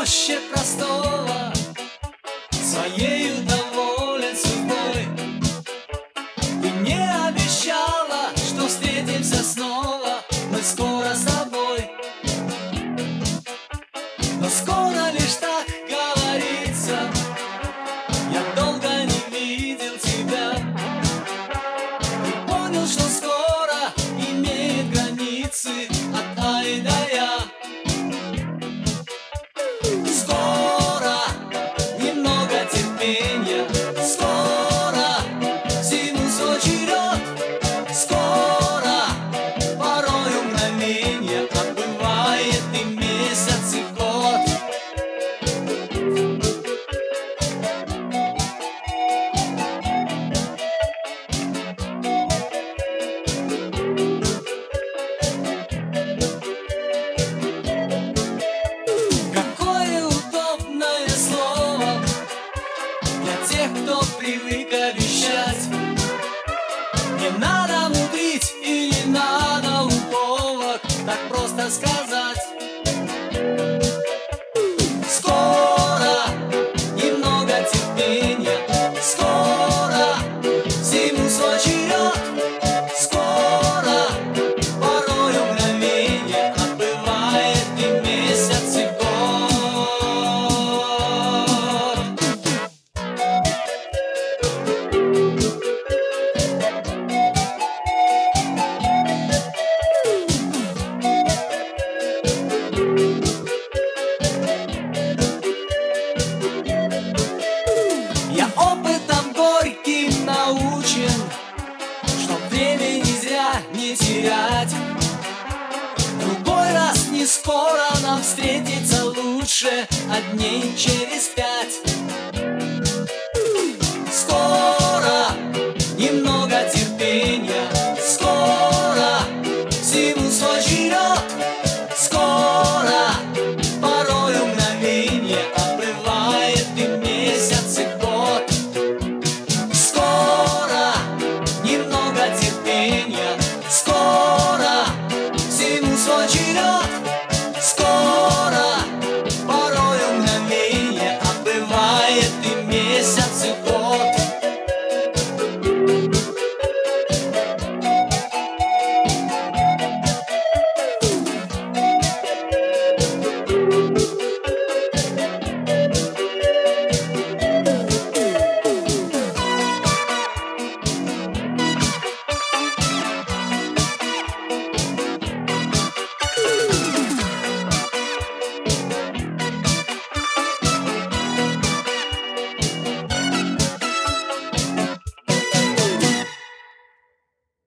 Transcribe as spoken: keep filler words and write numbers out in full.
проще простого, своею доволен судьбой. Ты мне обещала, что встретимся снова мы скоро с тобой. Но скоро лишь так говорится, я долго не видел тебя и понял, что скоро имеет границы от ай до я. Скоро немного терпения, скоро зиму свой черед, скоро порою мгновенье отбывает и месяц, и год. Какое удобное слово для тех, кто привык обещать. Не надо мудрить и не надо уловок, так просто сказать. Скоро немного терпения, скоро зиму свой черед, скоро порою мгновенье отбывает и месяц, и год. Я опытом горьким научен, что времени зря не терять. Другой раз не скоро нам встретиться, лучше, а дней через пять.